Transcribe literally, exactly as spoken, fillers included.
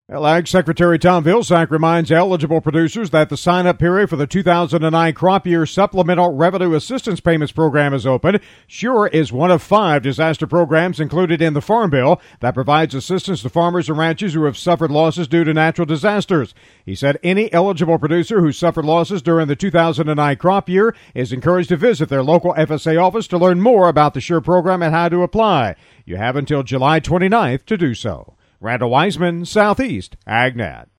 Well, Ag Secretary Tom Vilsack reminds eligible producers that the sign-up period for the two thousand nine crop year Supplemental Revenue Assistance Payments Program is open. SURE is one of five disaster programs included in the Farm Bill that provides assistance to farmers and ranchers who have suffered losses due to natural disasters. He said any eligible producer who suffered losses during the two thousand nine crop year is encouraged to visit their local F S A office to learn more about the SURE program and how to apply. You have until July twenty-ninth to do so. Randall Wiseman, Southeast AgNet.